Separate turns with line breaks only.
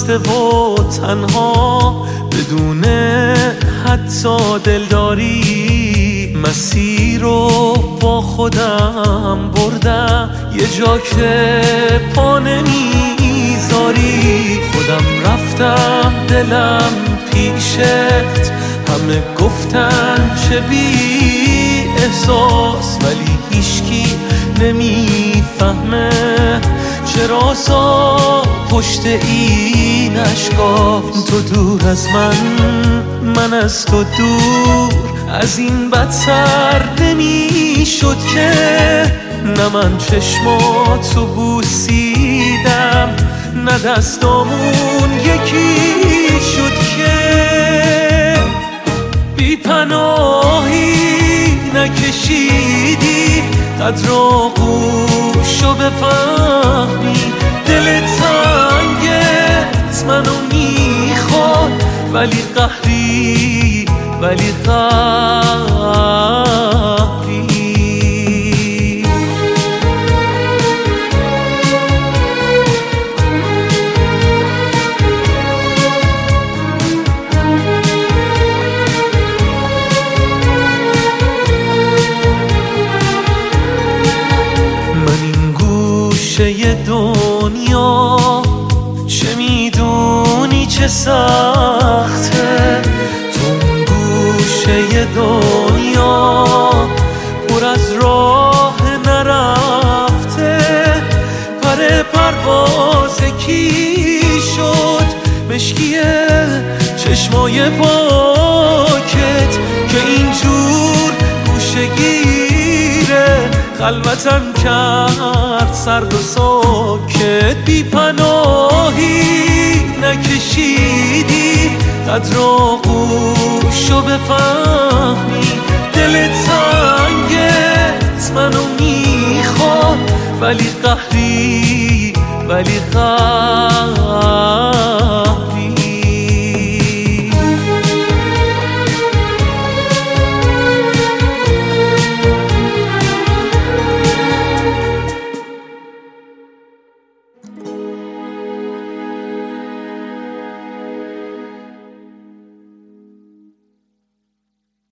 خسته و تنها بدون حتی دلداری، مسیر رو با خودم بردم یه جا که پا نمیذاری. خودم رفتم دلم پیشت، همه گفتن چه بی احساس، ولی هیچکی نمیفهمه چرا سا پشت این اشکاست. تو دور از من از تو دور، از این بدتر نمیشد که نه من چشماتو بوسیدم نه دستامون یکی شد که بی پناهی نکشیدی قدر آغوشو بفهمی. دل تنگت منو میخواد ولی قهری ولی قهری. دنیا چه میدونی چه سخته، تو اون گوشه دنیا پر از راه نرفته. پر پرواز کی شد مشکیه چشمای پاکت که اینجور گوشه گیره خلوتم کرد سرد و ساکت. بی پناهی نکشیدی قدر آغوشو بفهمی. دل تنگت منو میخواد ولی قهری ولی قهری.